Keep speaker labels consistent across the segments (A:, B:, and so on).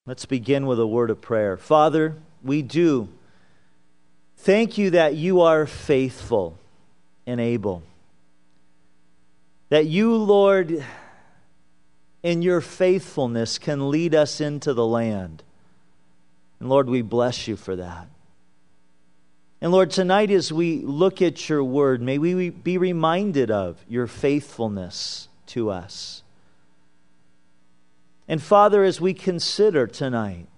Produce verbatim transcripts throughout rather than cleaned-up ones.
A: Let's begin with a word of prayer. Father, we do thank you that you are faithful and able. That you, Lord, in your faithfulness can lead us into the land. And Lord, we bless you for that. And Lord, tonight as we look at your word, may we be reminded of your faithfulness to us. And Father, as we consider tonight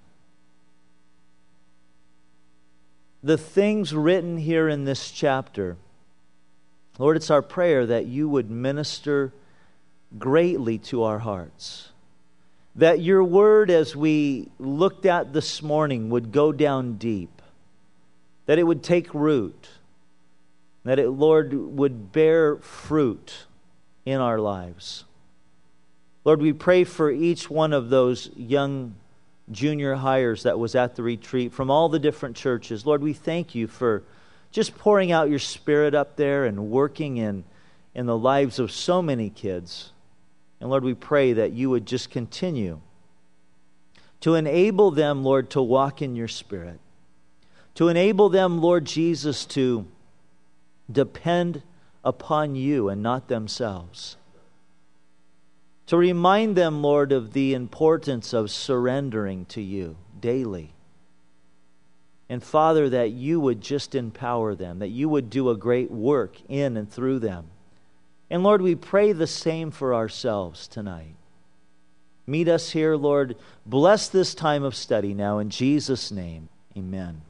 A: the things written here in this chapter, Lord, it's our prayer that you would minister greatly to our hearts. That your word, as we looked at this morning, would go down deep. That it would take root. That it, Lord, would bear fruit in our lives. Lord, we pray for each one of those young junior hires that was at the retreat from all the different churches. Lord, we thank you for just pouring out your Spirit up there and working in, in the lives of so many kids. And Lord, we pray that you would just continue to enable them, Lord, to walk in your Spirit. To enable them, Lord Jesus, to depend upon you and not themselves. To remind them, Lord, of the importance of surrendering to you daily. And Father, that you would just empower them, that you would do a great work in and through them. And Lord, we pray the same for ourselves tonight. Meet us here, Lord. Bless this time of study now in Jesus' name. Amen.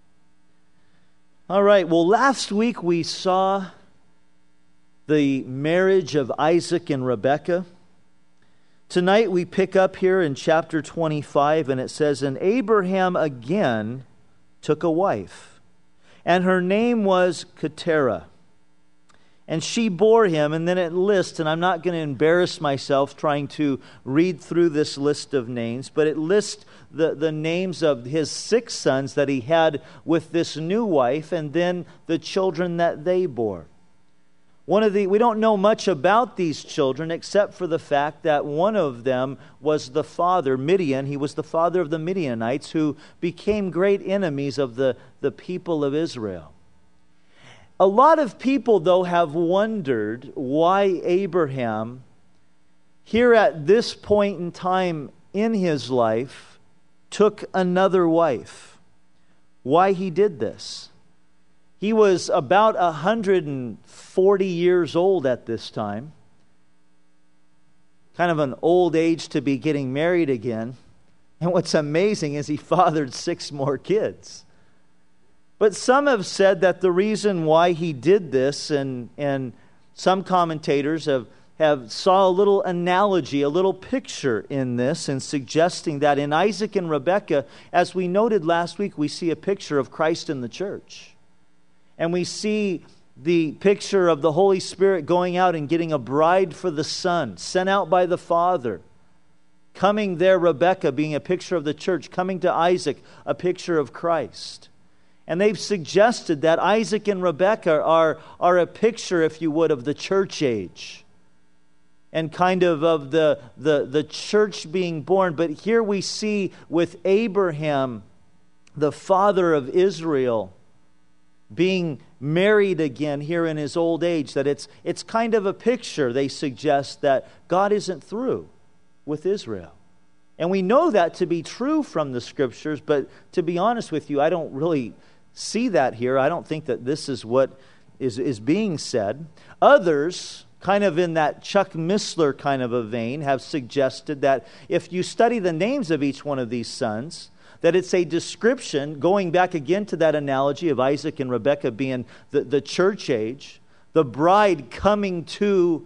A: All right, well, last week we saw the marriage of Isaac and Rebekah. Tonight we pick up here in chapter twenty-five, and it says, "And Abraham again took a wife, and her name was Keturah. And she bore him," and then it lists, and I'm not going to embarrass myself trying to read through this list of names, but it lists the, the names of his six sons that he had with this new wife, and then the children that they bore. One of the we don't know much about these children except for the fact that one of them was the father, Midian. He was the father of the Midianites who became great enemies of the, the people of Israel. A lot of people, though, have wondered why Abraham, here at this point in time in his life, took another wife. Why he did this. He was about one hundred forty years old at this time. Kind of an old age to be getting married again. And what's amazing is he fathered six more kids. But some have said that the reason why he did this, and, and some commentators have, have saw a little analogy, a little picture in this, and suggesting that in Isaac and Rebekah, as we noted last week, we see a picture of Christ in the church. And we see the picture of the Holy Spirit going out and getting a bride for the Son, sent out by the Father. Coming there, Rebekah being a picture of the church, coming to Isaac, a picture of Christ. And they've suggested that Isaac and Rebekah are, are a picture, if you would, of the church age. And kind of of the, the, the church being born. But here we see with Abraham, the father of Israel, being married again here in his old age, that it's it's kind of a picture, they suggest, that God isn't through with Israel. And we know that to be true from the Scriptures, but to be honest with you, I don't really see that here. I don't think that this is what is, is being said. Others, kind of in that Chuck Missler kind of a vein, have suggested that if you study the names of each one of these sons, that it's a description, going back again to that analogy of Isaac and Rebekah being the, the church age, the bride coming to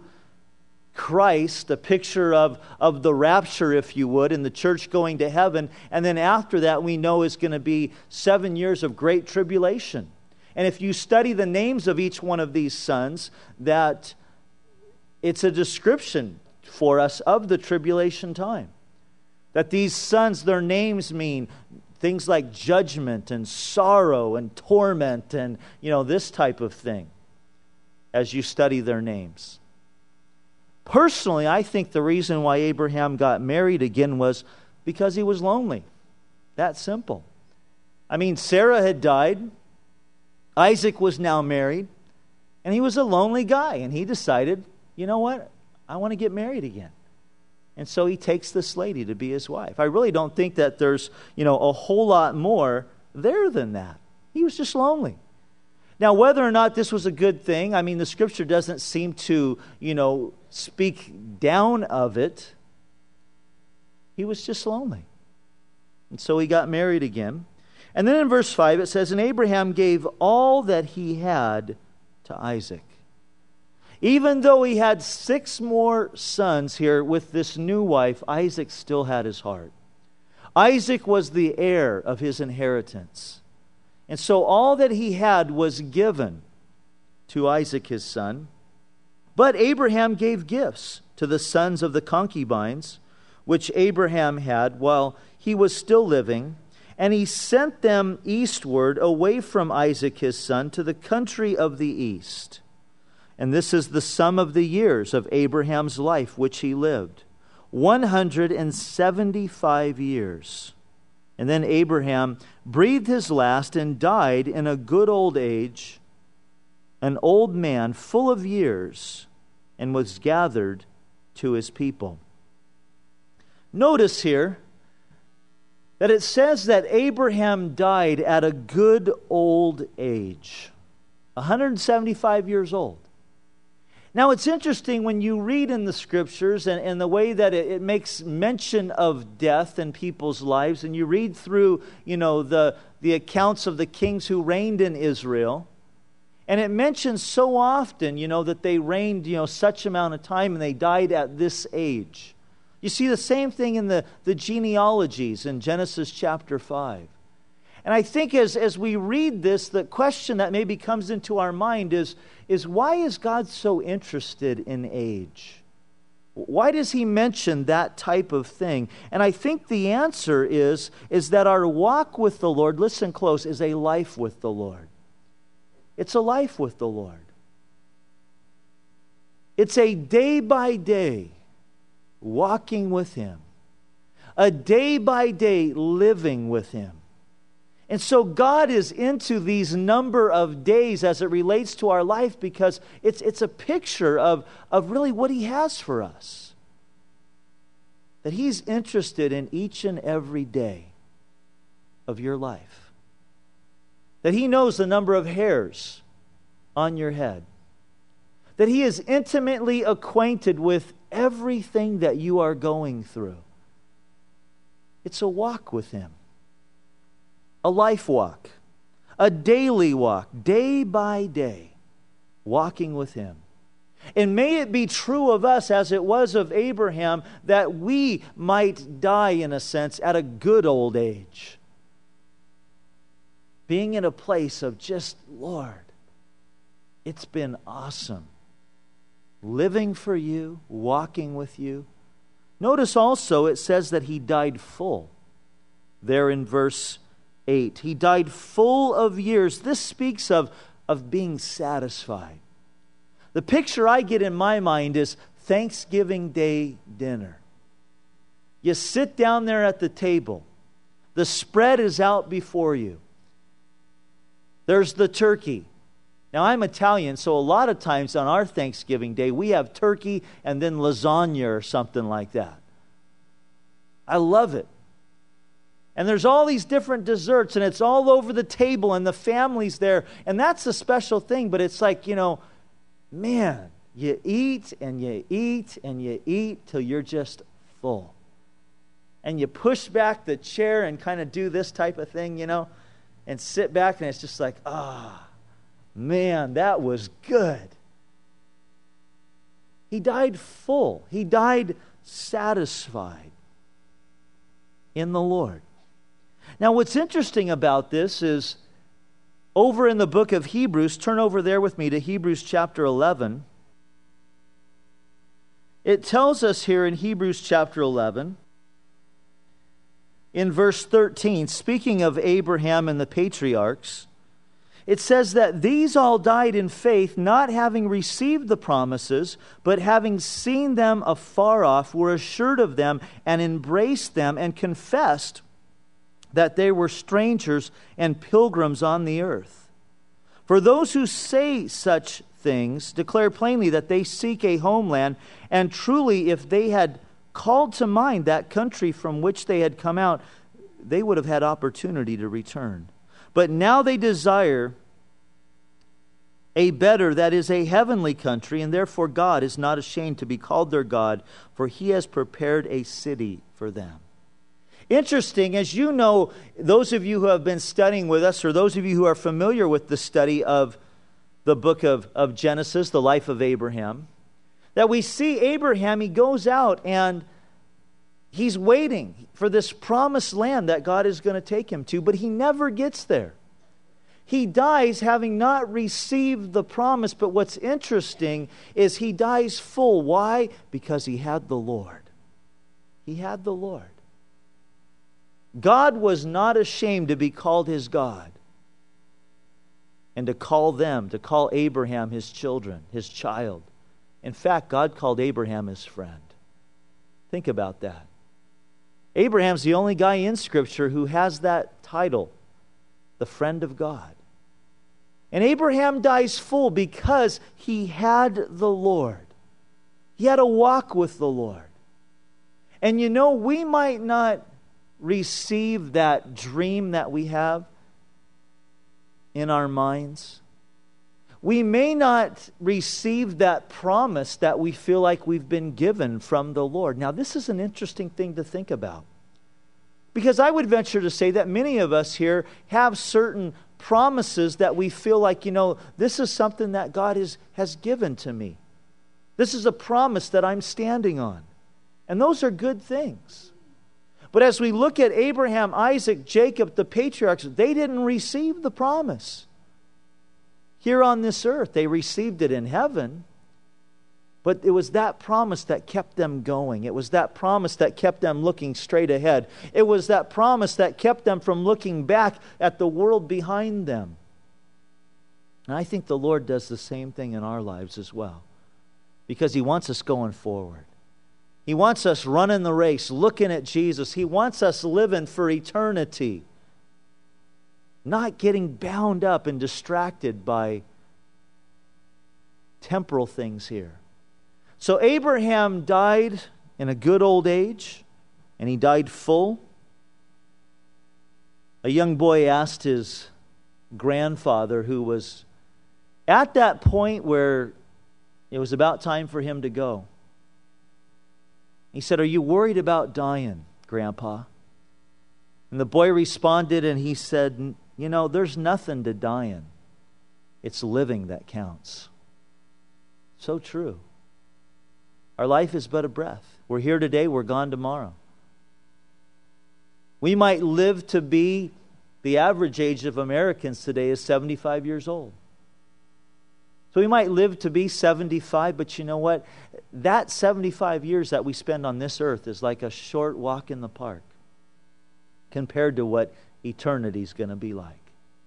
A: Christ, a picture of, of the rapture, if you would, and the church going to heaven. And then after that, we know is going to be seven years of great tribulation. And if you study the names of each one of these sons, that it's a description for us of the tribulation time. That these sons, their names mean things like judgment and sorrow and torment and, you know, this type of thing as you study their names. Personally, I think the reason why Abraham got married again was Because he was lonely. That simple. I mean, Sarah had died. Isaac was now married. And he was a lonely guy. And he decided, you know what? I want to get married again. And so he takes this lady to be his wife. I really don't think that there's, you know, a whole lot more there than that. He was just lonely. Now, whether or not this was a good thing, I mean, the Scripture doesn't seem to, you know, speak down of it. He was just lonely. And so he got married again. And then in verse five it says, and Abraham gave all that he had to Isaac. Even though he had six more sons here with this new wife, Isaac still had his heart. Isaac was the heir of his inheritance. And so all that he had was given to Isaac his son. But Abraham gave gifts to the sons of the concubines, which Abraham had while he was still living, and he sent them eastward away from Isaac his son to the country of the east. And this is the sum of the years of Abraham's life which he lived, one hundred seventy-five years. And then Abraham breathed his last and died in a good old age, an old man full of years, and was gathered to his people. Notice here that it says that Abraham died at a good old age, one hundred seventy-five years old. Now, it's interesting when you read in the Scriptures and, and the way that it, it makes mention of death in people's lives, and you read through, you know, the, the accounts of the kings who reigned in Israel, and it mentions so often, you know, that they reigned, you know, such amount of time and they died at this age. You see the same thing in the, the genealogies in Genesis chapter five. And I think as, as we read this, the question that maybe comes into our mind is, is why is God so interested in age? Why does he mention that type of thing? And I think the answer is, is that our walk with the Lord, listen close, is a life with the Lord. It's a life with the Lord. It's a day by day walking with him. A day by day living with him. And so God is into these number of days as it relates to our life because it's, it's a picture of, of really what he has for us. That he's interested in each and every day of your life. That he knows the number of hairs on your head. That he is intimately acquainted with everything that you are going through. It's a walk with him. A life walk. A daily walk. Day by day. Walking with him. And may it be true of us as it was of Abraham that we might die, in a sense, at a good old age. Being in a place of just, Lord, it's been awesome. Living for you, walking with you. Notice also it says that he died full. There in verse eight. He died full of years. This speaks of, of being satisfied. The picture I get in my mind is Thanksgiving Day dinner. You sit down there at the table. The spread is out before you. There's the turkey. Now, I'm Italian, so a lot of times on our Thanksgiving Day, we have turkey and then lasagna or something like that. I love it. And there's all these different desserts, and it's all over the table, and the family's there. And that's a special thing, but it's like, you know, man, you eat and you eat and you eat till you're just full. And you push back the chair and kind of do this type of thing, you know, and sit back, and it's just like, ah, man, that was good. He died full. He died satisfied in the Lord. Now, what's interesting about this is over in the book of Hebrews, turn over there with me to Hebrews chapter eleven. It tells us here in Hebrews chapter eleven, in verse thirteen, speaking of Abraham and the patriarchs, It says that these all died in faith, not having received the promises, but having seen them afar off, were assured of them, and embraced them, and confessed that they were strangers and pilgrims on the earth. For those who say such things declare plainly that they seek a homeland, and truly if they had called to mind that country from which they had come out, they would have had opportunity to return. But now they desire a better, that is a heavenly country, and therefore God is not ashamed to be called their God, for He has prepared a city for them. Interesting, as you know, those of you who have been studying with us, or those of you who are familiar with the study of the book of, of Genesis, the life of Abraham, that we see Abraham, he goes out and he's waiting for this promised land that God is going to take him to, but he never gets there. He dies having not received the promise, but what's interesting is he dies full. Why? Because he had the Lord. He had the Lord. God was not ashamed to be called his God, and to call them, to call Abraham his children, his child. In fact, God called Abraham his friend. Think about that. Abraham's the only guy in Scripture who has that title, the friend of God. And Abraham dies full because he had the Lord. He had a walk with the Lord. And you know, we might not receive that dream that we have in our minds. We may not receive that promise that we feel like we've been given from the Lord. Now, this is an interesting thing to think about, because I would venture to say that many of us here have certain promises that we feel like, you know, this is something that God is, has given to me. This is a promise that I'm standing on. And those are good things. But as we look at Abraham, Isaac, Jacob, the patriarchs, they didn't receive the promise here on this earth. They received it in heaven. But it was that promise that kept them going. It was that promise that kept them looking straight ahead. It was that promise that kept them from looking back at the world behind them. And I think the Lord does the same thing in our lives as well, because He wants us going forward. He wants us running the race, looking at Jesus. He wants us living for eternity, not getting bound up and distracted by temporal things here. So Abraham died in a good old age, and he died full. A young boy asked his grandfather, who was at that point where it was about time for him to go. He said, "Are you worried about dying, Grandpa?" And the boy responded and he said, "You know, there's nothing to dying. It's living that counts." So true. Our life is but a breath. We're here today, we're gone tomorrow. We might live to be, the average age of Americans today is seventy-five years old. So we might live to be seventy-five, but you know what? That seventy-five years that we spend on this earth is like a short walk in the park compared to what eternity is going to be like.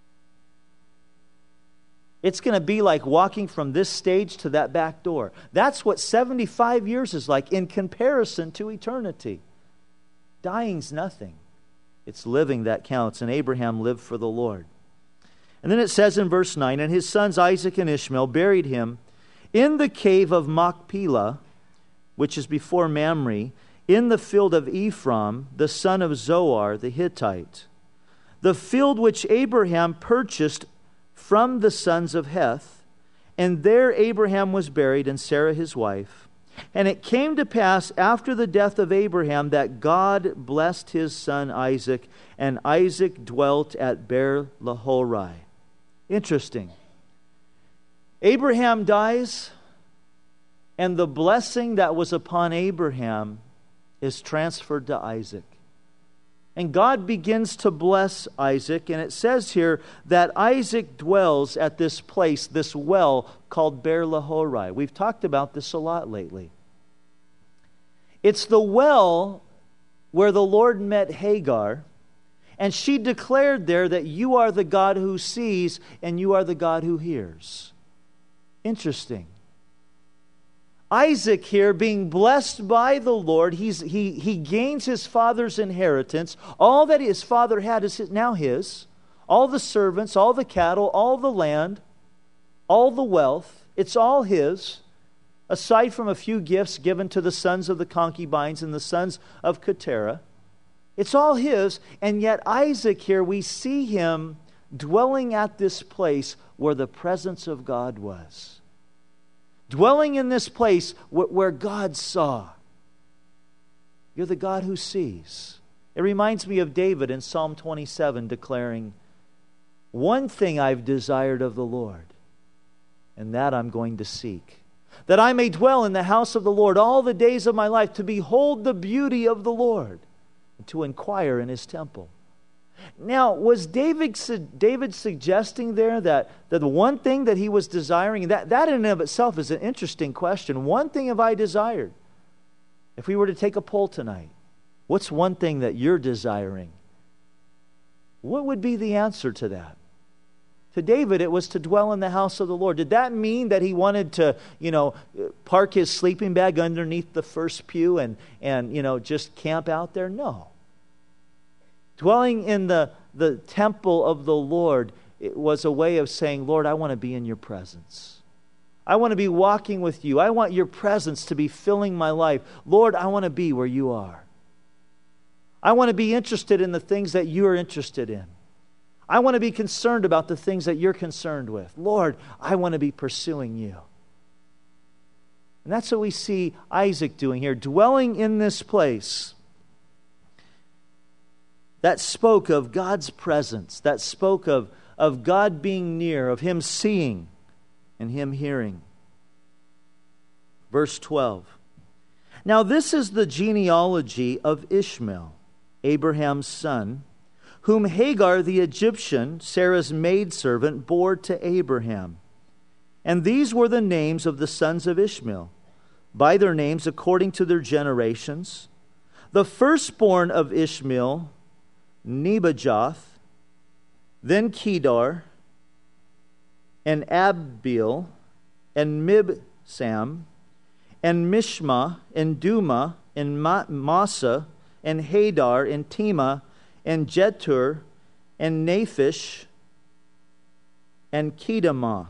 A: It's going to be like walking from this stage to that back door. That's what seventy-five years is like in comparison to eternity. Dying's nothing. It's living that counts, and Abraham lived for the Lord. And then it says in verse nine, "And his sons Isaac and Ishmael buried him in the cave of Machpelah," which is before Mamre, "in the field of Ephron, the son of Zohar the Hittite, the field which Abraham purchased from the sons of Heth. And there Abraham was buried, and Sarah his wife. And it came to pass after the death of Abraham that God blessed his son Isaac, and Isaac dwelt at Beer-lahai." Interesting. Abraham dies, and the blessing that was upon Abraham is transferred to Isaac. And God begins to bless Isaac, and it says here that Isaac dwells at this place, this well called Beer-lahai. We've talked about this a lot lately. It's the well where the Lord met Hagar, And she declared there that you are the God who sees and you are the God who hears. Interesting. Isaac here, being blessed by the Lord, he's, he, he gains his father's inheritance. All that his father had is now his. All the servants, all the cattle, all the land, all the wealth, it's all his, aside from a few gifts given to the sons of the concubines and the sons of Keturah. It's all his, and yet Isaac here, we see him dwelling at this place where the presence of God was. Dwelling in this place where God saw. You're the God who sees. It reminds me of David in Psalm twenty-seven declaring, one thing I've desired of the Lord, and that I'm going to seek, that I may dwell in the house of the Lord all the days of my life, to behold the beauty of the Lord, and to inquire in his temple. Now, was David, David suggesting there that, that the one thing that he was desiring, that, that in and of itself is an interesting question. One thing have I desired. If we were to take a poll tonight, what's one thing that you're desiring? What would be the answer to that? To David, it was to dwell in the house of the Lord. Did that mean that he wanted to, you know, park his sleeping bag underneath the first pew and, and you know, just camp out there? No. Dwelling in the, the temple of the Lord, it was a way of saying, Lord, I want to be in your presence. I want to be walking with you. I want your presence to be filling my life. Lord, I want to be where you are. I want to be interested in the things that you are interested in. I want to be concerned about the things that you're concerned with. Lord, I want to be pursuing you. And that's what we see Isaac doing here, dwelling in this place. That spoke of God's presence. That spoke of, of God being near, of him seeing and him hearing. Verse twelve. Now this is the genealogy of Ishmael, Abraham's son, whom Hagar the Egyptian, Sarah's maidservant, bore to Abraham. And these were the names of the sons of Ishmael, by their names according to their generations. The firstborn of Ishmael, Nebajoth, then Kedar, and Abiel, and Mibsam, and Mishma, and Duma, and Massa, and Hadar, and Tema, and Jetur, and Naphish, and Kedemah.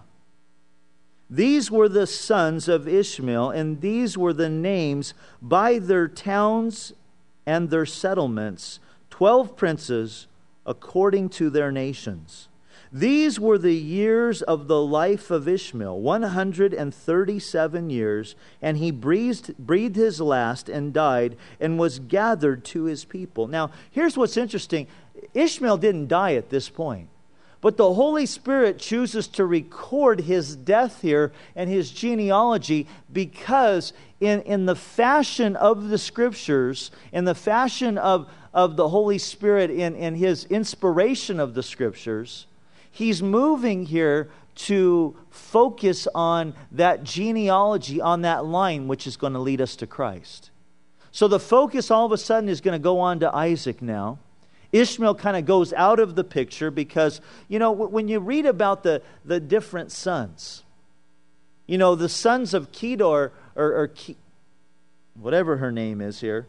A: These were the sons of Ishmael, and these were the names by their towns and their settlements, twelve princes according to their nations. These were the years of the life of Ishmael, one hundred thirty-seven years, and he breathed, breathed his last and died and was gathered to his people. Now, here's what's interesting. Ishmael didn't die at this point, but the Holy Spirit chooses to record his death here and his genealogy because in, in the fashion of the Scriptures, in the fashion of, of the Holy Spirit, in, in his inspiration of the Scriptures, he's moving here to focus on that genealogy, on that line, which is going to lead us to Christ. So the focus all of a sudden is going to go on to Isaac now. Ishmael kind of goes out of the picture because, you know, when you read about the, the different sons, you know, the sons of Kedar, or, or Ke, whatever her name is here,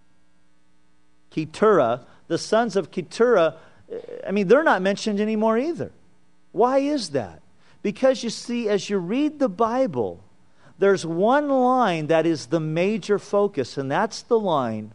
A: Keturah, the sons of Keturah, I mean, they're not mentioned anymore either. Why is that? Because you see, as you read the Bible, there's one line that is the major focus, and that's the line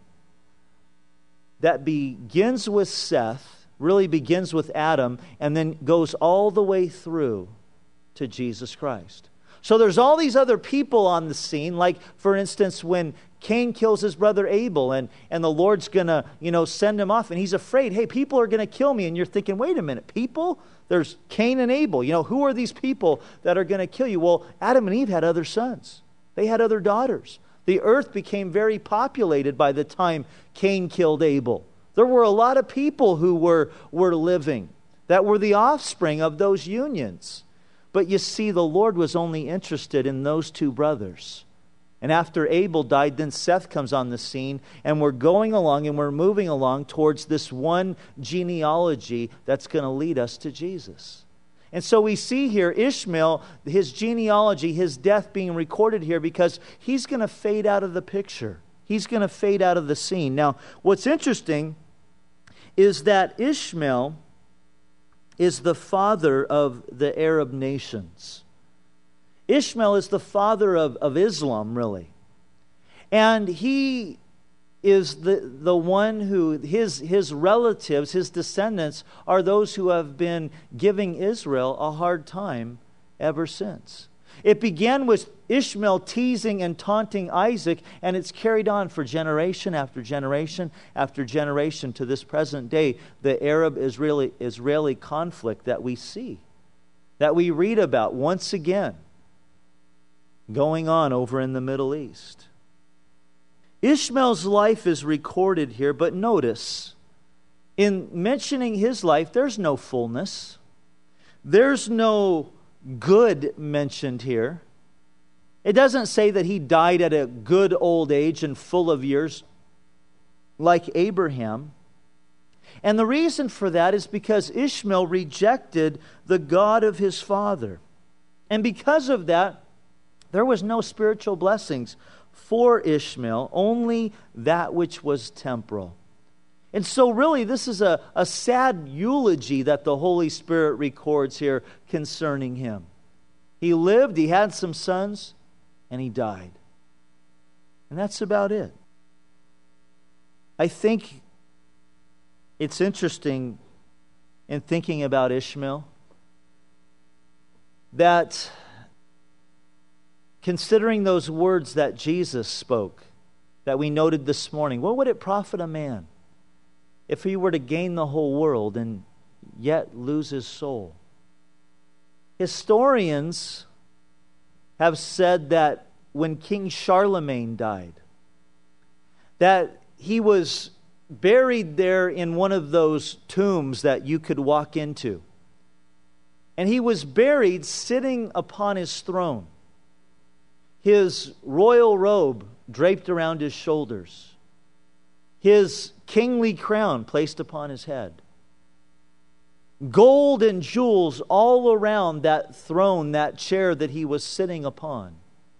A: that begins with Seth, really begins with Adam, and then goes all the way through to Jesus Christ. So there's all these other people on the scene, like, for instance, when Cain kills his brother Abel, and, and the Lord's going to, you know, send him off, and he's afraid, hey, people are going to kill me. And you're thinking, wait a minute, people? There's Cain and Abel. You know, who are these people that are going to kill you? Well, Adam and Eve had other sons. They had other daughters. The earth became very populated by the time Cain killed Abel. There were a lot of people who were, were living that were the offspring of those unions. But you see, the Lord was only interested in those two brothers. And after Abel died, then Seth comes on the scene, and we're going along and we're moving along towards this one genealogy that's going to lead us to Jesus. And so we see here Ishmael, his genealogy, his death being recorded here because he's going to fade out of the picture. He's going to fade out of the scene. Now, what's interesting is that Ishmael is the father of the Arab nations. Ishmael is the father of, of Islam, really. And he is the, the one who, his, his relatives, his descendants, are those who have been giving Israel a hard time ever since. It began with Ishmael teasing and taunting Isaac, and it's carried on for generation after generation after generation to this present day, the Arab-Israeli Israeli conflict that we see, that we read about once again, going on over in the Middle East. Ishmael's life is recorded here, but notice, in mentioning his life, there's no fullness. There's no good mentioned here. It doesn't say that he died at a good old age and full of years like Abraham. And the reason for that is because Ishmael rejected the God of his father. And because of that, there was no spiritual blessings for Ishmael, only that which was temporal. And so really this is a, a sad eulogy that the Holy Spirit records here concerning him. He lived, he had some sons, and he died. And that's about it. I think it's interesting in thinking about Ishmael that considering those words that Jesus spoke, that we noted this morning, what would it profit a man if he were to gain the whole world and yet lose his soul? Historians have said that when King Charlemagne died, that he was buried there in one of those tombs that you could walk into. And he was buried sitting upon his throne, his royal robe draped around his shoulders, his kingly crown placed upon his head, gold and jewels all around that throne, that chair that he was sitting upon,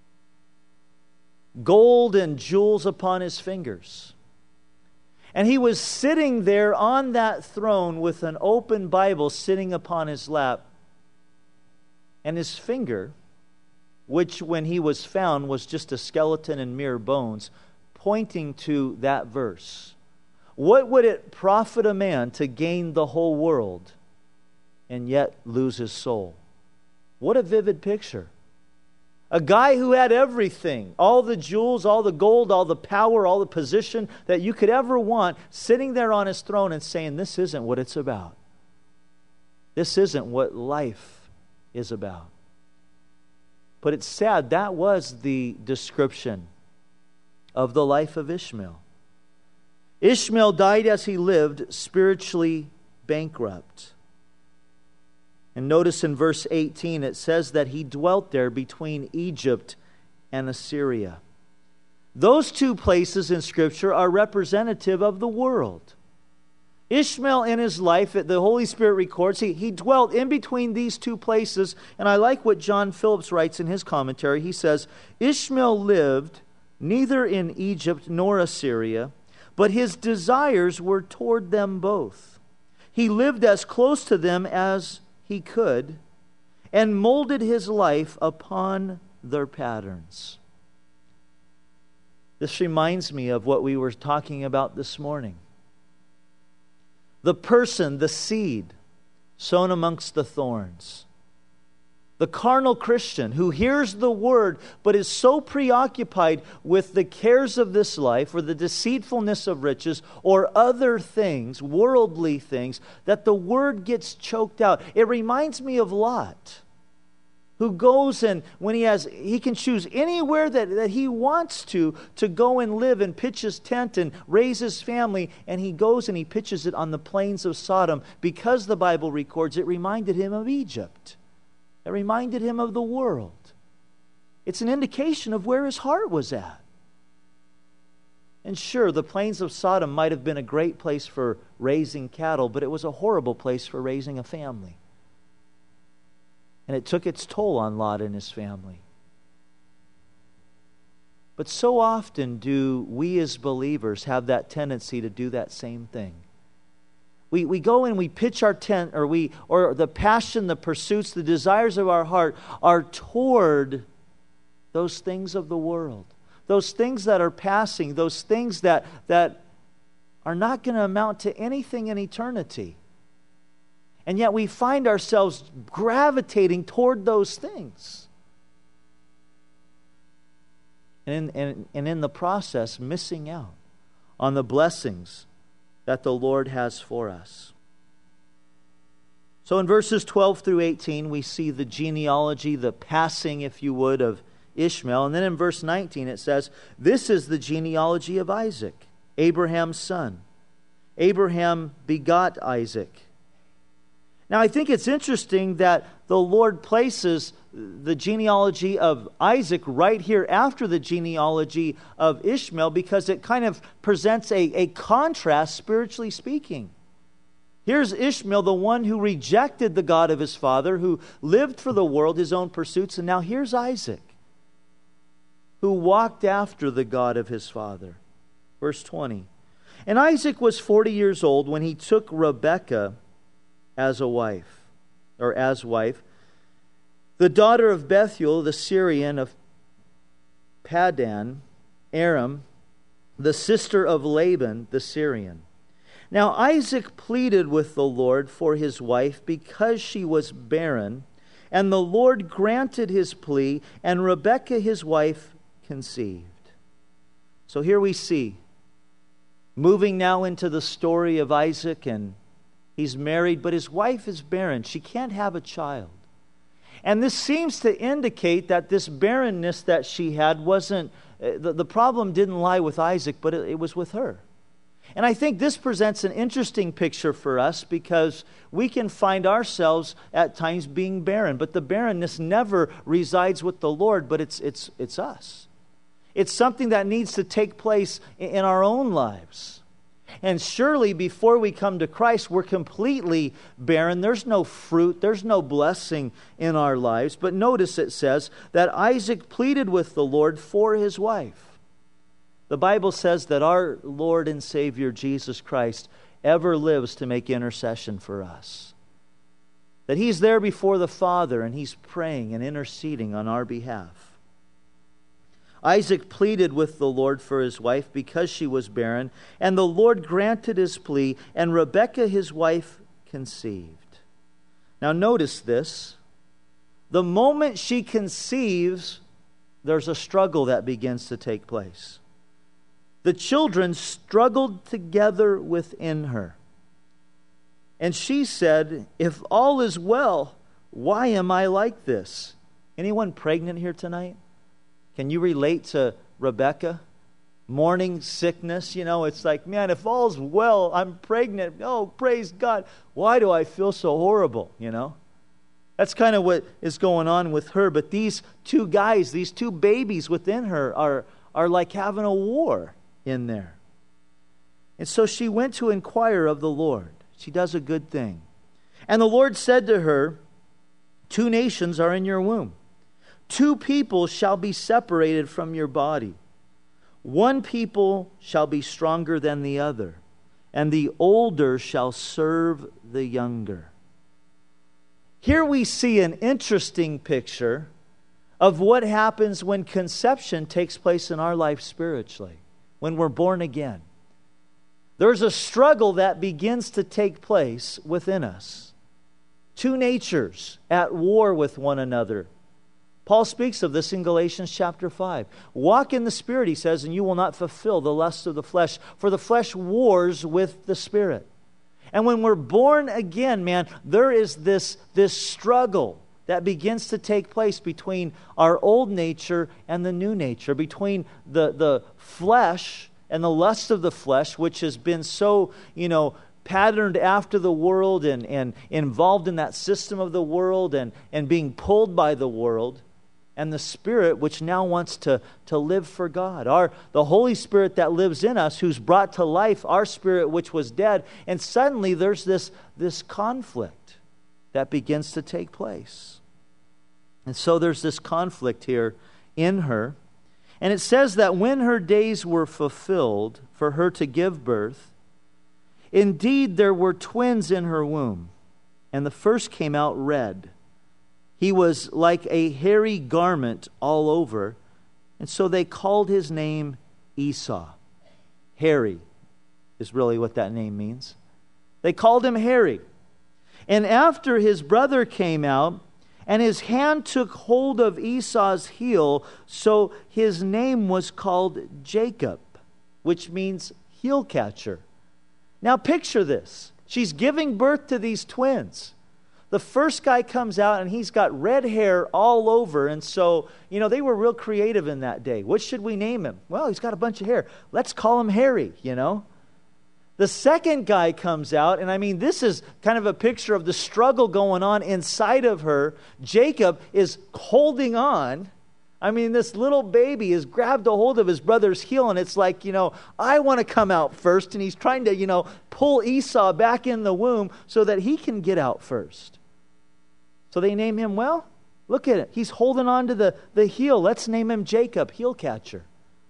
A: gold and jewels upon his fingers. And he was sitting there on that throne with an open Bible sitting upon his lap, and his finger, which when he was found was just a skeleton and mere bones, pointing to that verse. What would it profit a man to gain the whole world and yet lose his soul? What a vivid picture. A guy who had everything, all the jewels, all the gold, all the power, all the position that you could ever want, sitting there on his throne and saying, this isn't what it's about. This isn't what life is about. But it's sad, that was the description of the life of Ishmael. Ishmael died as he lived, spiritually bankrupt. And notice in verse eighteen, it says that he dwelt there between Egypt and Assyria. Those two places in Scripture are representative of the world. Ishmael in his life, the Holy Spirit records, he, he dwelt in between these two places. And I like what John Phillips writes in his commentary. He says, Ishmael lived neither in Egypt nor Assyria, but his desires were toward them both. He lived as close to them as he could and molded his life upon their patterns. This reminds me of what we were talking about this morning. The person, the seed, sown amongst the thorns. The carnal Christian who hears the word but is so preoccupied with the cares of this life or the deceitfulness of riches or other things, worldly things, that the word gets choked out. It reminds me of Lot, who goes and when he has, he can choose anywhere that, that he wants to, to go and live and pitch his tent and raise his family. And he goes and he pitches it on the plains of Sodom because the Bible records it reminded him of Egypt. It reminded him of the world. it's an indication of where his heart was at. And sure, the plains of Sodom might have been a great place for raising cattle, but it was a horrible place for raising a family. And it took its toll on Lot and his family. But so often do we as believers have that tendency to do that same thing. We we go and we pitch our tent, or we or the passion, the pursuits, the desires of our heart are toward those things of the world. Those things that are passing, those things that, that are not going to amount to anything in eternity. And yet we find ourselves gravitating toward those things. And in, and, and in the process, missing out on the blessings that the Lord has for us. So in verses twelve through eighteen, we see the genealogy, the passing, if you would, of Ishmael. And then in verse nineteen it says, this is the genealogy of Isaac, Abraham's son. Abraham begot Isaac. Now I think it's interesting that the Lord places the genealogy of Isaac right here after the genealogy of Ishmael, because it kind of presents a, a contrast, spiritually speaking. Here's Ishmael, the one who rejected the God of his father, who lived for the world, his own pursuits, and now here's Isaac, who walked after the God of his father. Verse twenty. And Isaac was forty years old when he took Rebekah as a wife, or as wife, the daughter of Bethuel, the Syrian of Padan Aram, the sister of Laban, the Syrian. Now Isaac pleaded with the Lord for his wife because she was barren, and the Lord granted his plea, and Rebekah his wife conceived. So here we see, moving now into the story of Isaac, and he's married, but his wife is barren. She can't have a child. And this seems to indicate that this barrenness that she had wasn't, the, the problem didn't lie with Isaac, but it, it was with her. And I think this presents an interesting picture for us, because we can find ourselves at times being barren, but the barrenness never resides with the Lord, but it's it's it's us. It's something that needs to take place in our own lives. And surely before we come to Christ, we're completely barren. There's no fruit, there's no blessing in our lives. But notice it says that Isaac pleaded with the Lord for his wife. The Bible says that our Lord and Savior Jesus Christ ever lives to make intercession for us. That He's there before the Father and He's praying and interceding on our behalf. Isaac pleaded with the Lord for his wife because she was barren, and the Lord granted his plea, and Rebekah his wife conceived. Now notice this. The moment she conceives, there's a struggle that begins to take place. The children struggled together within her. And she said, if all is well, why am I like this? Anyone pregnant here tonight? Can you relate to Rebekah? Morning sickness, you know, it's like, man, if all's well, I'm pregnant. Oh, praise God. Why do I feel so horrible, you know? That's kind of what is going on with her. But these two guys, these two babies within her are, are like having a war in there. And so she went to inquire of the Lord. She does a good thing. And the Lord said to her, two nations are in your womb. Two people shall be separated from your body. One people shall be stronger than the other, and the older shall serve the younger. Here we see an interesting picture of what happens when conception takes place in our life spiritually, when we're born again. There's a struggle that begins to take place within us. Two natures at war with one another. Paul speaks of this in Galatians chapter five. Walk in the Spirit, he says, and you will not fulfill the lust of the flesh, for the flesh wars with the Spirit. And when we're born again, man, there is this, this struggle that begins to take place between our old nature and the new nature, between the, the flesh and the lust of the flesh, which has been so, you know, patterned after the world and, and involved in that system of the world and, and being pulled by the world. and the Spirit which now wants to, to live for God. Our, the Holy Spirit that lives in us, who's brought to life our spirit which was dead. And suddenly there's this, this conflict that begins to take place. And so there's this conflict here in her. And it says that when her days were fulfilled for her to give birth, indeed there were twins in her womb, and the first came out red. He was like a hairy garment all over, and so they called his name Esau. Hairy is really what that name means. They called him Hairy. And after his brother came out, and his hand took hold of Esau's heel, so his name was called Jacob, which means heel catcher. Now picture this. She's giving birth to these twins. The first guy comes out and he's got red hair all over. And so, you know, they were real creative in that day. What should we name him? Well, he's got a bunch of hair. Let's call him Hairy, you know. The second guy comes out, and I mean, this is kind of a picture of the struggle going on inside of her. Jacob is holding on. I mean, this little baby has grabbed a hold of his brother's heel, and it's like, you know, I want to come out first. And he's trying to, you know, pull Esau back in the womb so that he can get out first. So they name him, well, look at it. He's holding on to the, the heel. Let's name him Jacob, heel catcher.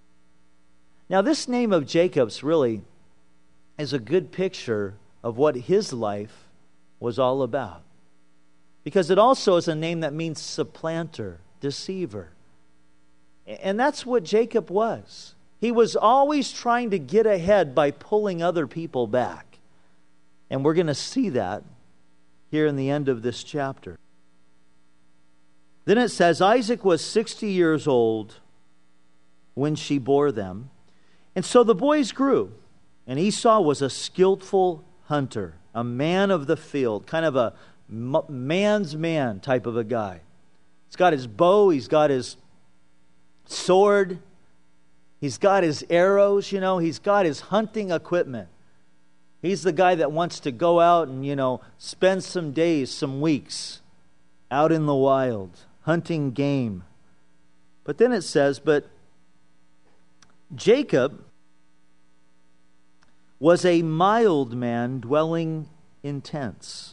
A: Now, this name of Jacob's really is a good picture of what his life was all about. Because it also is a name that means supplanter, deceiver. And that's what Jacob was. He was always trying to get ahead by pulling other people back. And we're going to see that here in the end of this chapter. Then it says, Isaac was sixty years old when she bore them. And so the boys grew. And Esau was a skillful hunter, a man of the field, kind of a man's man type of a guy. He's got his bow, he's got his sword, he's got his arrows, you know, he's got his hunting equipment. He's the guy that wants to go out and, you know, spend some days, some weeks out in the wild, hunting game. But then it says, but Jacob was a mild man dwelling in tents.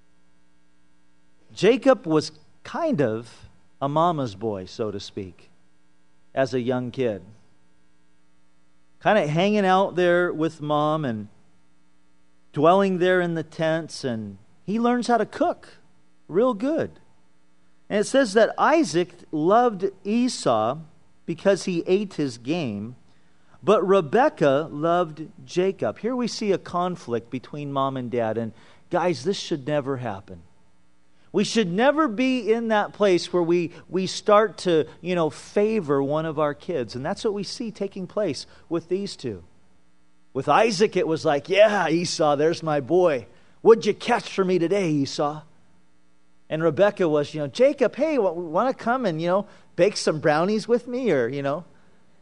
A: Jacob was kind of a mama's boy, so to speak, as a young kid. Kind of hanging out there with mom and dwelling there in the tents, and he learns how to cook real good. And it says that Isaac loved Esau because he ate his game, but Rebekah loved Jacob. Here we see a conflict between mom and dad. And guys, this should never happen. We should never be in that place where we, we start to, you know, favor one of our kids. And that's what we see taking place with these two. With Isaac, it was like, yeah, Esau, there's my boy. What'd you catch for me today, Esau? And Rebekah was, you know, Jacob, hey, want to come and, you know, bake some brownies with me? Or, you know...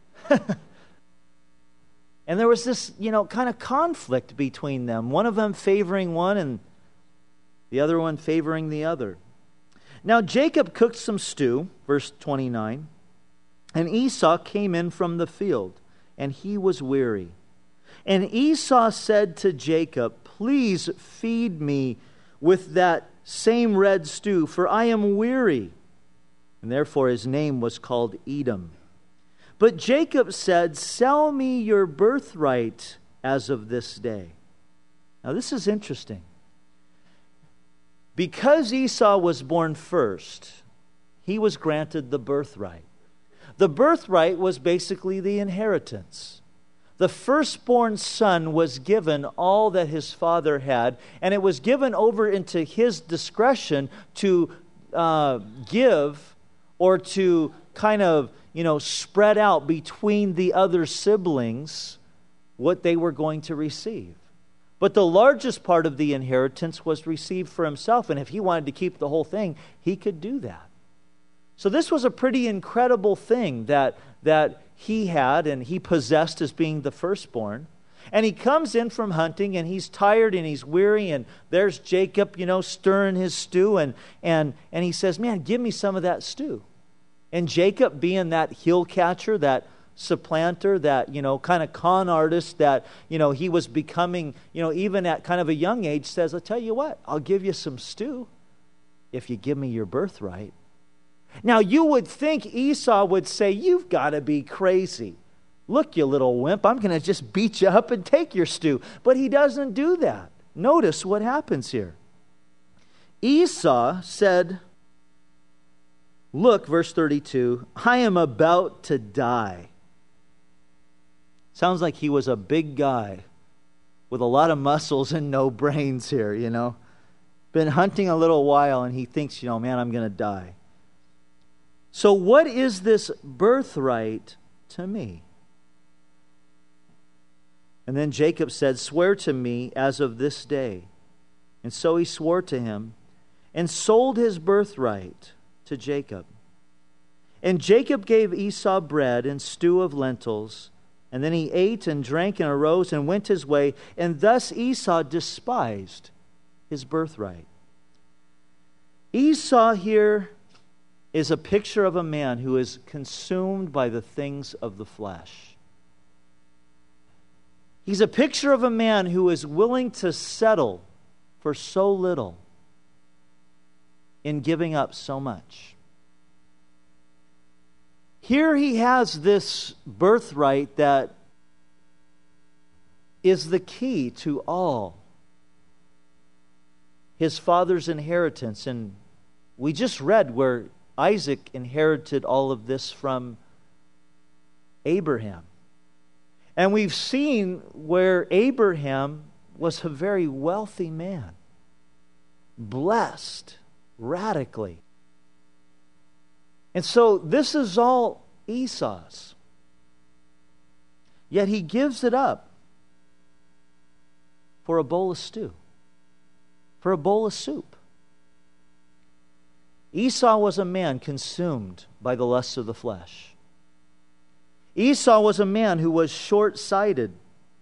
A: And there was this, you know, kind of conflict between them. One of them favoring one and the other one favoring the other. Now Jacob cooked some stew, verse twenty-nine, and Esau came in from the field, and he was weary. And Esau said to Jacob, please feed me with that same red stew, for I am weary. And therefore his name was called Edom. But Jacob said, sell me your birthright as of this day. Now this is interesting. Because Esau was born first, he was granted the birthright. The birthright was basically the inheritance. The firstborn son was given all that his father had, and it was given over into his discretion to uh, give or to kind of, you know, spread out between the other siblings what they were going to receive. But the largest part of the inheritance was received for himself, and if he wanted to keep the whole thing, he could do that. So this was a pretty incredible thing that, that he had and he possessed as being the firstborn. And he comes in from hunting, and he's tired and he's weary, and there's Jacob, you know, stirring his stew, and, and, and he says, man, give me some of that stew. And Jacob being that heel catcher, that supplanter, that, you know, kind of con artist that, you know, he was becoming, you know, even at kind of a young age, says, I'll tell you what, I'll give you some stew if you give me your birthright. Now, you would think Esau would say, you've got to be crazy. Look, you little wimp, I'm going to just beat you up and take your stew. But he doesn't do that. Notice what happens here. Esau said, look, verse thirty-two, I am about to die. Sounds like he was a big guy with a lot of muscles and no brains here, you know. Been hunting a little while and he thinks, you know, man, I'm going to die. So what is this birthright to me? And then Jacob said, swear to me as of this day. And so he swore to him and sold his birthright to Jacob. And Jacob gave Esau bread and stew of lentils. And then he ate and drank and arose and went his way. And thus Esau despised his birthright. Esau here is a picture of a man who is consumed by the things of the flesh. He's a picture of a man who is willing to settle for so little in giving up so much. Here he has this birthright that is the key to all his father's inheritance. And we just read where Isaac inherited all of this from Abraham. And we've seen where Abraham was a very wealthy man, blessed radically. And so this is all Esau's. Yet he gives it up for a bowl of stew, for a bowl of soup. Esau was a man consumed by the lusts of the flesh. Esau was a man who was short-sighted,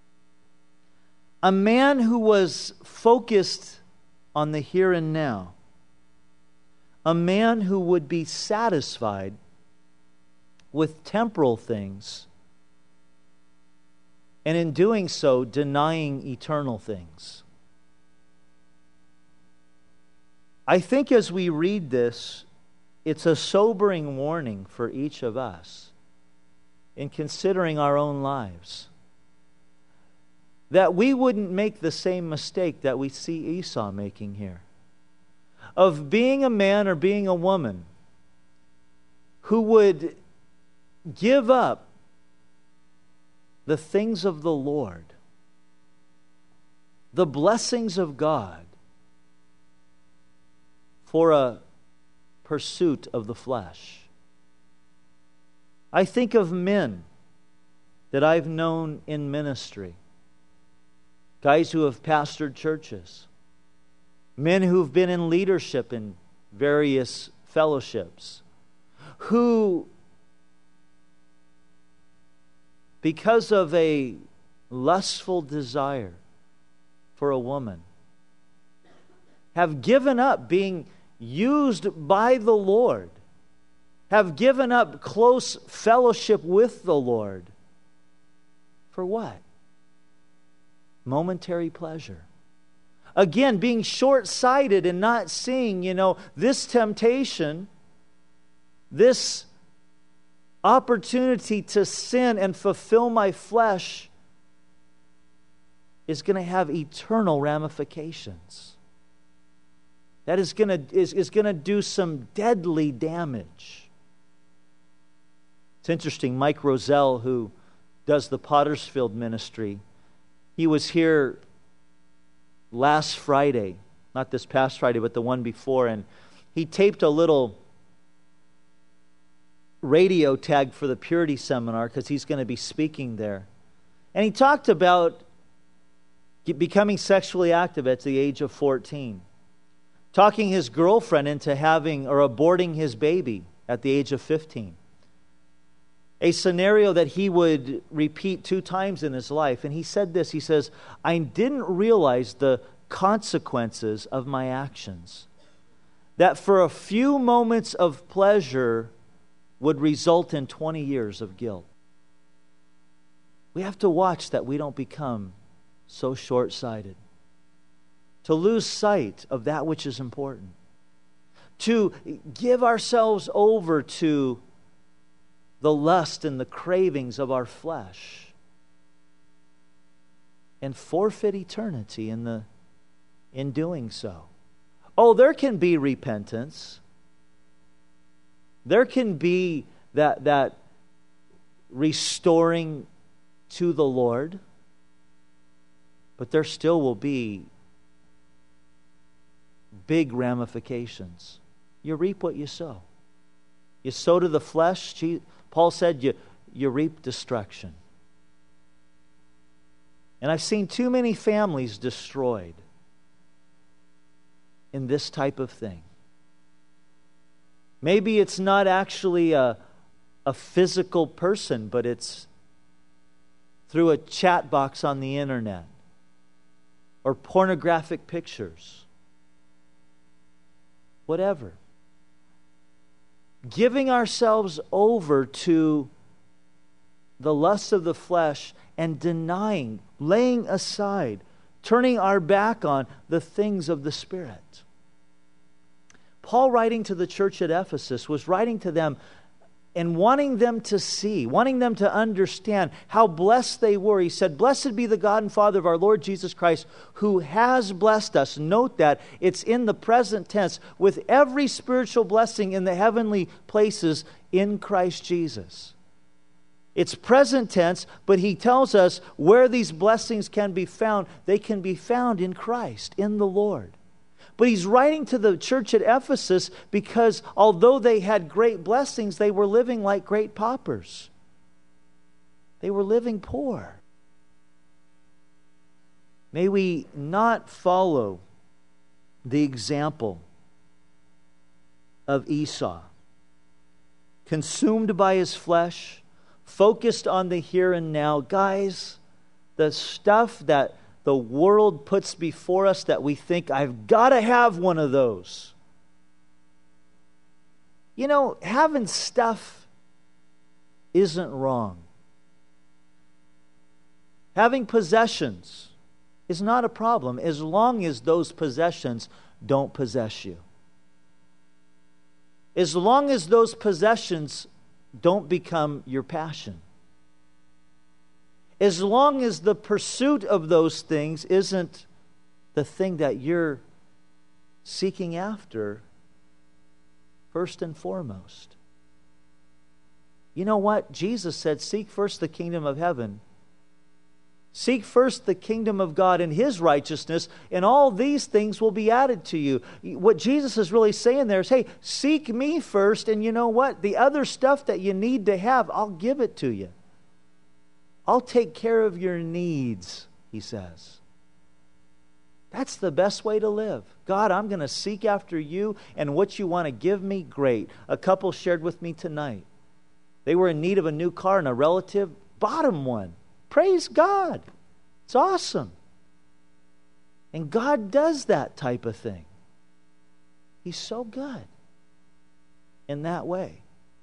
A: a man who was focused on the here and now, a man who would be satisfied with temporal things, and in doing so, denying eternal things. I think as we read this, it's a sobering warning for each of us in considering our own lives, that we wouldn't make the same mistake that we see Esau making here, of being a man or being a woman who would give up the things of the Lord, the blessings of God, for a pursuit of the flesh. I think of men that I've known in ministry, guys who have pastored churches, men who've been in leadership in various fellowships, who, because of a lustful desire for a woman, have given up being used by the Lord, have given up close fellowship with the Lord. For what? Momentary pleasure. Again, being short-sighted and not seeing, you know, this temptation, this opportunity to sin and fulfill my flesh is going to have eternal ramifications. That is going to is, is going to do some deadly damage. It's interesting, Mike Roselle, who does the Pottersfield ministry, he was here last Friday, not this past Friday, but the one before, and he taped a little radio tag for the Purity Seminar because he's going to be speaking there. And he talked about becoming sexually active at the age of fourteen, talking his girlfriend into having or aborting his baby at the age of fifteen. A scenario that he would repeat two times in his life. And he said this, he says, I didn't realize the consequences of my actions. That for a few moments of pleasure, would result in twenty years of guilt. We have to watch that we don't become so short-sighted, to lose sight of that which is important, to give ourselves over to the lust and the cravings of our flesh, and forfeit eternity in the in doing so. Oh, there can be repentance. There can be that that restoring to the Lord, but there still will be big ramifications. You reap what you sow. You sow to the flesh. Paul said you, you reap destruction. And I've seen too many families destroyed in this type of thing. Maybe it's not actually a, a physical person, but it's through a chat box on the internet or pornographic pictures. Whatever. Giving ourselves over to the lusts of the flesh and denying, laying aside, turning our back on the things of the Spirit. Paul, writing to the church at Ephesus, was writing to them and wanting them to see, wanting them to understand how blessed they were. He said, "Blessed be the God and Father of our Lord Jesus Christ, who has blessed us." Note that it's in the present tense, with every spiritual blessing in the heavenly places in Christ Jesus. It's present tense, but he tells us where these blessings can be found. They can be found in Christ, in the Lord. But he's writing to the church at Ephesus because although they had great blessings, they were living like great paupers. They were living poor. May we not follow the example of Esau, consumed by his flesh, focused on the here and now. Guys, the stuff that the world puts before us that we think, I've got to have one of those. You know, having stuff isn't wrong. Having possessions is not a problem as long as those possessions don't possess you. As long as those possessions don't become your passion. As long as the pursuit of those things isn't the thing that you're seeking after first and foremost. You know what? Jesus said, seek first the kingdom of heaven. Seek first the kingdom of God and His righteousness, and all these things will be added to you. What Jesus is really saying there is, hey, seek me first, and you know what? The other stuff that you need to have, I'll give it to you. I'll take care of your needs, He says. That's the best way to live. God, I'm going to seek after you, and what you want to give me, great. A couple shared with me tonight. They were in need of a new car, and a relative bought them one. Praise God. It's awesome. And God does that type of thing. He's so good in that way.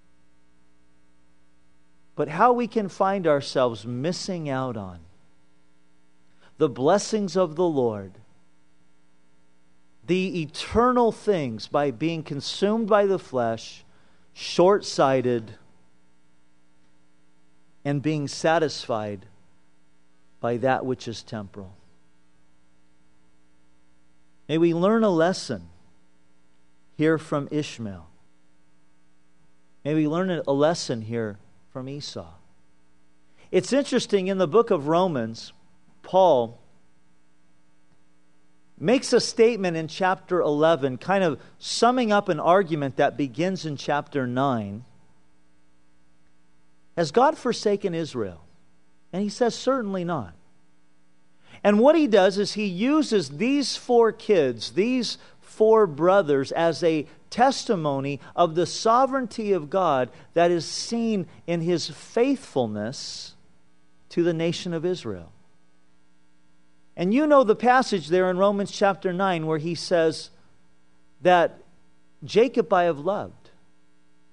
A: But how we can find ourselves missing out on the blessings of the Lord, the eternal things, by being consumed by the flesh, short-sighted, and being satisfied by that which is temporal. May we learn a lesson here from Ishmael. May we learn a lesson here from Esau. It's interesting, in the book of Romans, Paul makes a statement in chapter eleven, kind of summing up an argument that begins in chapter nine. Has God forsaken Israel? And he says, certainly not. And what he does is he uses these four kids, these four brothers, as a testimony of the sovereignty of God that is seen in His faithfulness to the nation of Israel. And you know the passage there in Romans chapter nine where he says that Jacob I have loved,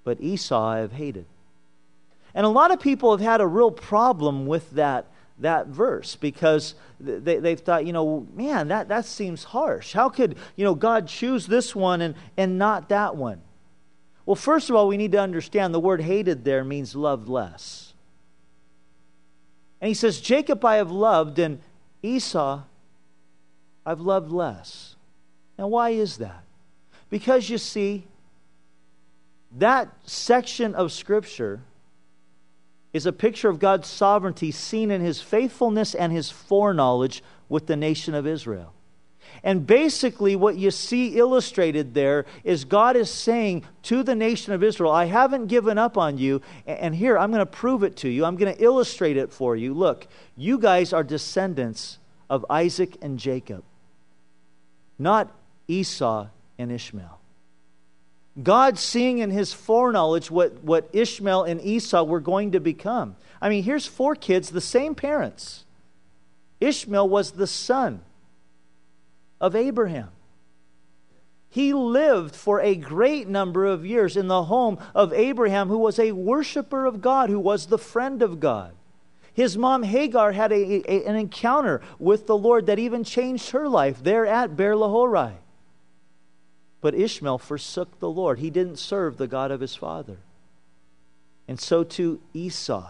A: but Esau I have hated. And a lot of people have had a real problem with that, that verse because they, they've thought, you know, man, that, that seems harsh. How could, you know, God choose this one and, and not that one? Well, first of all, we need to understand the word hated there means loved less. And he says, Jacob I have loved, and Esau I've loved less. Now, why is that? Because you see, that section of Scripture is a picture of God's sovereignty seen in His faithfulness and His foreknowledge with the nation of Israel. And basically what you see illustrated there is God is saying to the nation of Israel, I haven't given up on you, and here I'm going to prove it to you. I'm going to illustrate it for you. Look, you guys are descendants of Isaac and Jacob, not Esau and Ishmael. God seeing in His foreknowledge what, what Ishmael and Esau were going to become. I mean, here's four kids, the same parents. Ishmael was the son of Abraham. He lived for a great number of years in the home of Abraham, who was a worshiper of God, who was the friend of God. His mom Hagar had a, a, an encounter with the Lord that even changed her life there at Beer Lahai. But Ishmael forsook the Lord. He didn't serve the God of his father. And so too Esau.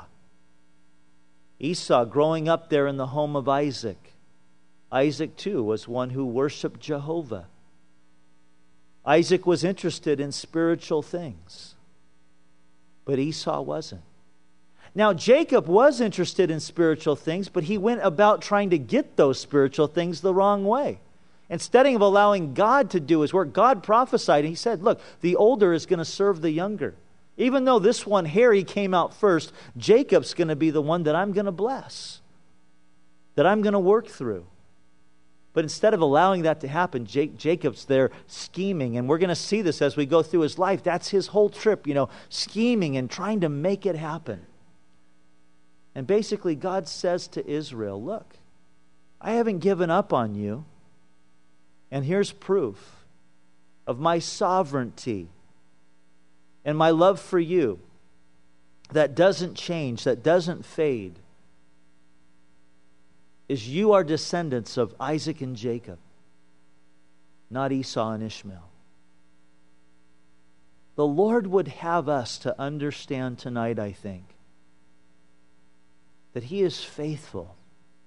A: Esau growing up there in the home of Isaac. Isaac too was one who worshiped Jehovah. Isaac was interested in spiritual things, but Esau wasn't. Now, Jacob was interested in spiritual things, but he went about trying to get those spiritual things the wrong way. Instead of allowing God to do His work, God prophesied and He said, look, the older is going to serve the younger. Even though this one, Harry, came out first, Jacob's going to be the one that I'm going to bless, that I'm going to work through. But instead of allowing that to happen, Jake, Jacob's there scheming. And we're going to see this as we go through his life. That's his whole trip, you know, scheming and trying to make it happen. And basically God says to Israel, look, I haven't given up on you. And here's proof of my sovereignty and my love for you that doesn't change, that doesn't fade. Is you are descendants of Isaac and Jacob, not Esau and Ishmael. The Lord would have us to understand tonight, I think, that He is faithful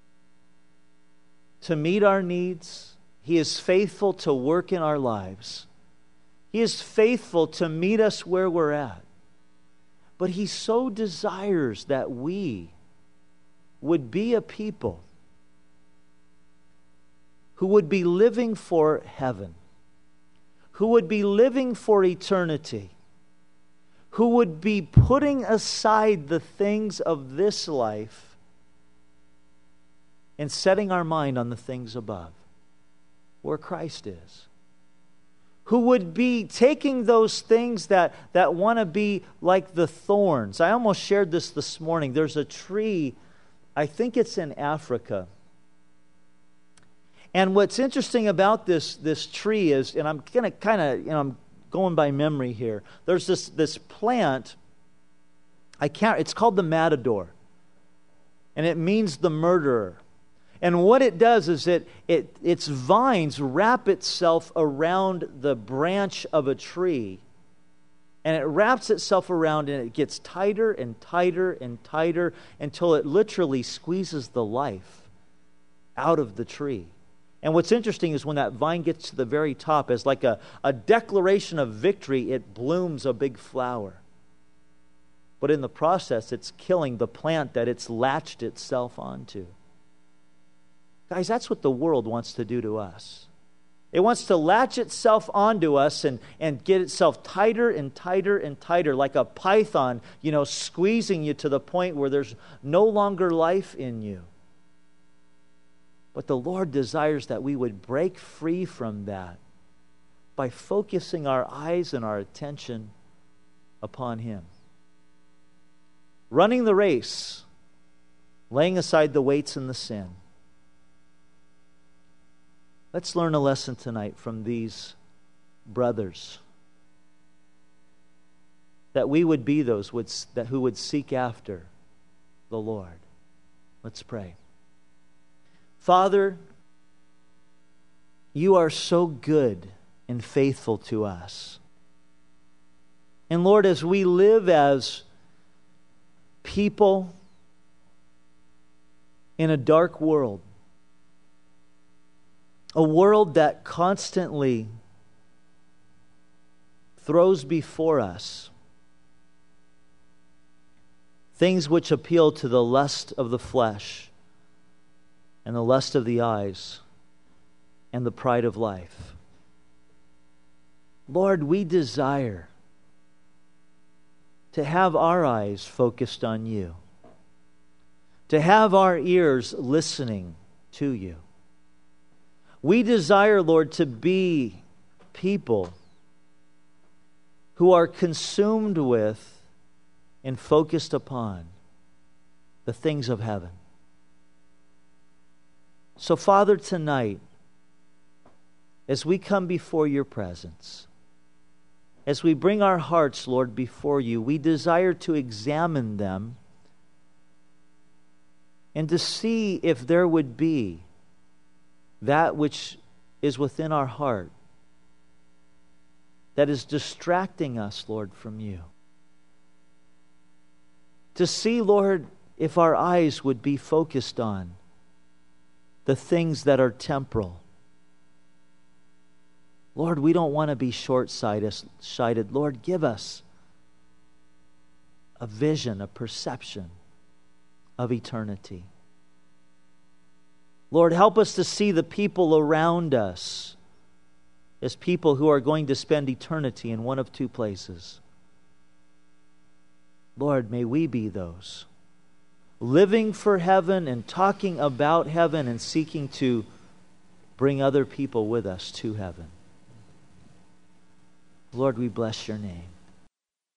A: to meet our needs. He is faithful to work in our lives. He is faithful to meet us where we're at. But He so desires that we would be a people who would be living for heaven, who would be living for eternity, who would be putting aside the things of this life and setting our mind on the things above, where Christ is. Who would be taking those things that, that want to be like the thorns. I almost shared this this morning. There's a tree, I think it's in Africa. And what's interesting about this, this tree is, and I'm going to kind of, you know, I'm going by memory here. There's this, this plant, I can't, it's called the matador. And it means the murderer. And what it does is it, it its vines wrap itself around the branch of a tree. And it wraps itself around and it gets tighter and tighter and tighter until it literally squeezes the life out of the tree. And what's interesting is when that vine gets to the very top, as like a, a declaration of victory, it blooms a big flower. But in the process, it's killing the plant that it's latched itself onto. Guys, that's what the world wants to do to us. It wants to latch itself onto us and, and get itself tighter and tighter and tighter, like a python, you know, squeezing you to the point where there's no longer life in you. But the Lord desires that we would break free from that by focusing our eyes and our attention upon Him. Running the race, laying aside the weights and the sin. Let's learn a lesson tonight from these brothers. that we would be those would, that who would seek after the Lord. Let's pray. Father, you are so good and faithful to us. And Lord, as we live as people in a dark world, a world that constantly throws before us things which appeal to the lust of the flesh and the lust of the eyes and the pride of life. Lord, we desire to have our eyes focused on you, to have our ears listening to you. We desire, Lord, to be people who are consumed with and focused upon the things of heaven. So, Father, tonight, as we come before your presence, as we bring our hearts, Lord, before you, we desire to examine them and to see if there would be that which is within our heart that is distracting us, Lord, from you. To see, Lord, if our eyes would be focused on the things that are temporal. Lord, we don't want to be short-sighted. Lord, give us a vision, a perception of eternity. Lord, help us to see the people around us as people who are going to spend eternity in one of two places. Lord, may we be those living for heaven and talking about heaven and seeking to bring other people with us to heaven. Lord, we bless your name.